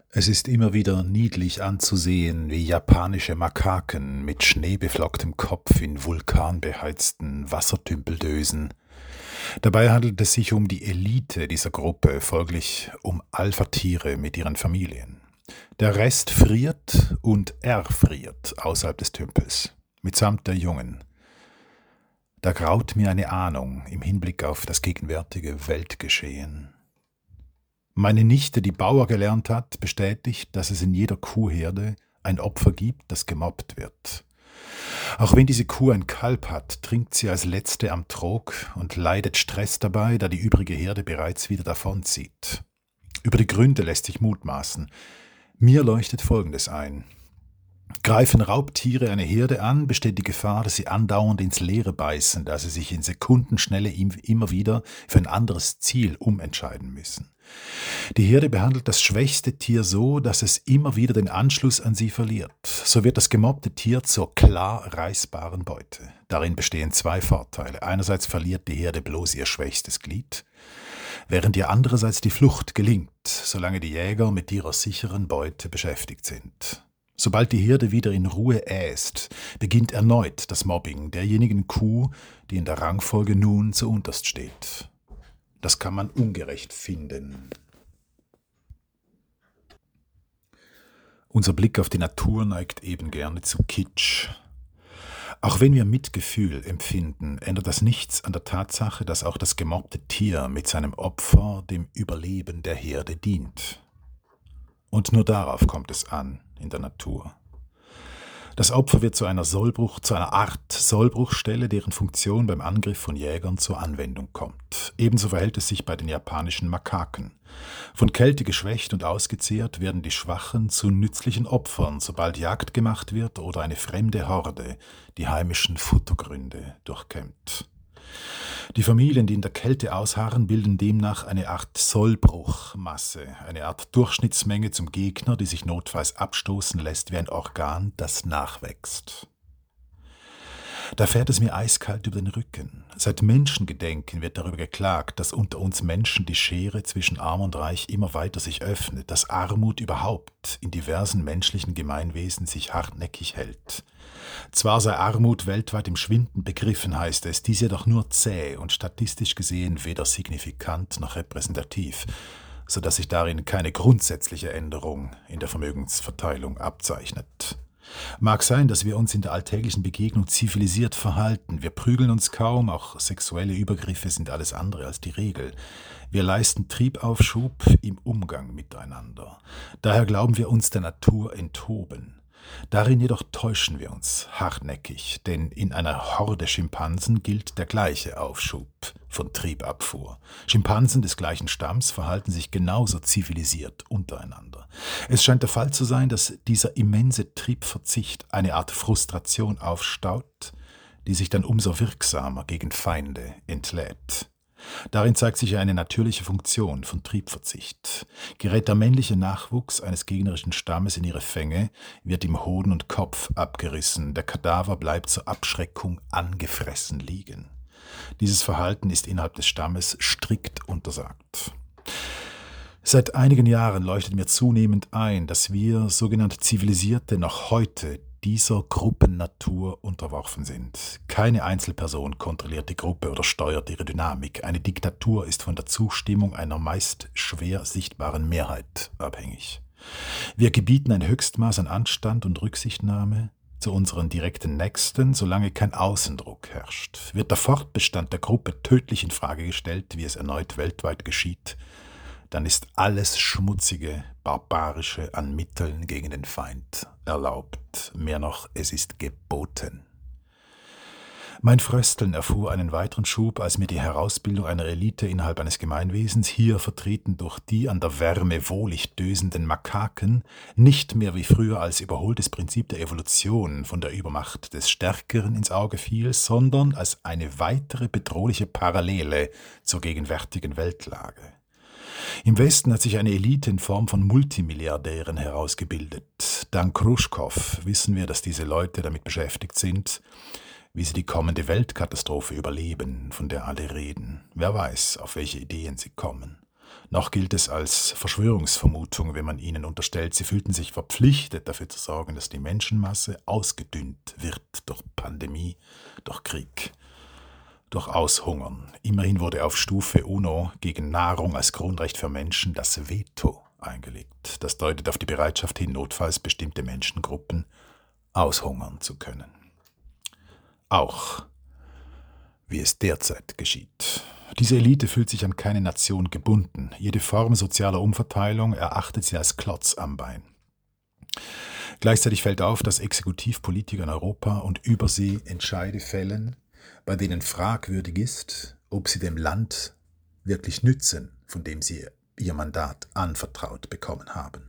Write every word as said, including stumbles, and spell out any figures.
Es ist immer wieder niedlich anzusehen, wie japanische Makaken mit schneebeflocktem Kopf in vulkanbeheizten Wassertümpel dösen. Dabei handelt es sich um die Elite dieser Gruppe, folglich um Alpha-Tiere mit ihren Familien. Der Rest friert und erfriert außerhalb des Tümpels, mitsamt der Jungen. Da graut mir eine Ahnung im Hinblick auf das gegenwärtige Weltgeschehen. Meine Nichte, die Bauer gelernt hat, bestätigt, dass es in jeder Kuhherde ein Opfer gibt, das gemobbt wird. Auch wenn diese Kuh ein Kalb hat, trinkt sie als letzte am Trog und leidet Stress dabei, da die übrige Herde bereits wieder davonzieht. Über die Gründe lässt sich mutmaßen. Mir leuchtet Folgendes ein. Greifen Raubtiere eine Herde an, besteht die Gefahr, dass sie andauernd ins Leere beißen, da sie sich in Sekundenschnelle immer wieder für ein anderes Ziel umentscheiden müssen. Die Herde behandelt das schwächste Tier so, dass es immer wieder den Anschluss an sie verliert. So wird das gemobbte Tier zur klar reißbaren Beute. Darin bestehen zwei Vorteile. Einerseits verliert die Herde bloß ihr schwächstes Glied, während ihr andererseits die Flucht gelingt, solange die Jäger mit ihrer sicheren Beute beschäftigt sind. Sobald die Herde wieder in Ruhe äst, beginnt erneut das Mobbing derjenigen Kuh, die in der Rangfolge nun zuunterst steht. Das kann man ungerecht finden. Unser Blick auf die Natur neigt eben gerne zu Kitsch. Auch wenn wir Mitgefühl empfinden, ändert das nichts an der Tatsache, dass auch das gemobbte Tier mit seinem Opfer dem Überleben der Herde dient. Und nur darauf kommt es an in der Natur. Das Opfer wird zu einer Sollbruch, zu einer Art Sollbruchstelle, deren Funktion beim Angriff von Jägern zur Anwendung kommt. Ebenso verhält es sich bei den japanischen Makaken. Von Kälte geschwächt und ausgezehrt werden die Schwachen zu nützlichen Opfern, sobald Jagd gemacht wird oder eine fremde Horde die heimischen Futtergründe durchkämmt. Die Familien, die in der Kälte ausharren, bilden demnach eine Art Sollbruchmasse, eine Art Durchschnittsmenge zum Gegner, die sich notfalls abstoßen lässt wie ein Organ, das nachwächst. Da fährt es mir eiskalt über den Rücken. Seit Menschengedenken wird darüber geklagt, dass unter uns Menschen die Schere zwischen Arm und Reich immer weiter sich öffnet, dass Armut überhaupt in diversen menschlichen Gemeinwesen sich hartnäckig hält. Zwar sei Armut weltweit im Schwinden begriffen, heißt es, dies jedoch nur zäh und statistisch gesehen weder signifikant noch repräsentativ, so dass sich darin keine grundsätzliche Änderung in der Vermögensverteilung abzeichnet. Mag sein, dass wir uns in der alltäglichen Begegnung zivilisiert verhalten. Wir prügeln uns kaum, auch sexuelle Übergriffe sind alles andere als die Regel. Wir leisten Triebaufschub im Umgang miteinander. Daher glauben wir uns der Natur enthoben. Darin jedoch täuschen wir uns hartnäckig, denn in einer Horde Schimpansen gilt der gleiche Aufschub von Triebabfuhr. Schimpansen des gleichen Stamms verhalten sich genauso zivilisiert untereinander. Es scheint der Fall zu sein, dass dieser immense Triebverzicht eine Art Frustration aufstaut, die sich dann umso wirksamer gegen Feinde entlädt. Darin zeigt sich eine natürliche Funktion von Triebverzicht. Gerät der männliche Nachwuchs eines gegnerischen Stammes in ihre Fänge, wird ihm Hoden und Kopf abgerissen, der Kadaver bleibt zur Abschreckung angefressen liegen. Dieses Verhalten ist innerhalb des Stammes strikt untersagt. Seit einigen Jahren leuchtet mir zunehmend ein, dass wir, sogenannte Zivilisierte, noch heute dieser Gruppennatur unterworfen sind. Keine Einzelperson kontrolliert die Gruppe oder steuert ihre Dynamik. Eine Diktatur ist von der Zustimmung einer meist schwer sichtbaren Mehrheit abhängig. Wir gebieten ein Höchstmaß an Anstand und Rücksichtnahme zu unseren direkten Nächsten, solange kein Außendruck herrscht. Wird der Fortbestand der Gruppe tödlich in Frage gestellt, wie es erneut weltweit geschieht, dann ist alles Schmutzige, Barbarische an Mitteln gegen den Feind erlaubt. Mehr noch, es ist geboten. Mein Frösteln erfuhr einen weiteren Schub, als mir die Herausbildung einer Elite innerhalb eines Gemeinwesens, hier vertreten durch die an der Wärme wohlig dösenden Makaken, nicht mehr wie früher als überholtes Prinzip der Evolution von der Übermacht des Stärkeren ins Auge fiel, sondern als eine weitere bedrohliche Parallele zur gegenwärtigen Weltlage. Im Westen hat sich eine Elite in Form von Multimilliardären herausgebildet. Dank Khrushchev wissen wir, dass diese Leute damit beschäftigt sind, wie sie die kommende Weltkatastrophe überleben, von der alle reden. Wer weiß, auf welche Ideen sie kommen. Noch gilt es als Verschwörungsvermutung, wenn man ihnen unterstellt, sie fühlten sich verpflichtet, dafür zu sorgen, dass die Menschenmasse ausgedünnt wird durch Pandemie, durch Krieg, durch Aushungern. Immerhin wurde auf Stufe UNO gegen Nahrung als Grundrecht für Menschen das Veto eingelegt. Das deutet auf die Bereitschaft hin, notfalls bestimmte Menschengruppen aushungern zu können. Auch wie es derzeit geschieht. Diese Elite fühlt sich an keine Nation gebunden. Jede Form sozialer Umverteilung erachtet sie als Klotz am Bein. Gleichzeitig fällt auf, dass Exekutivpolitiker in Europa und über sie Entscheide fällen, bei denen fragwürdig ist, ob sie dem Land wirklich nützen, von dem sie ihr Mandat anvertraut bekommen haben.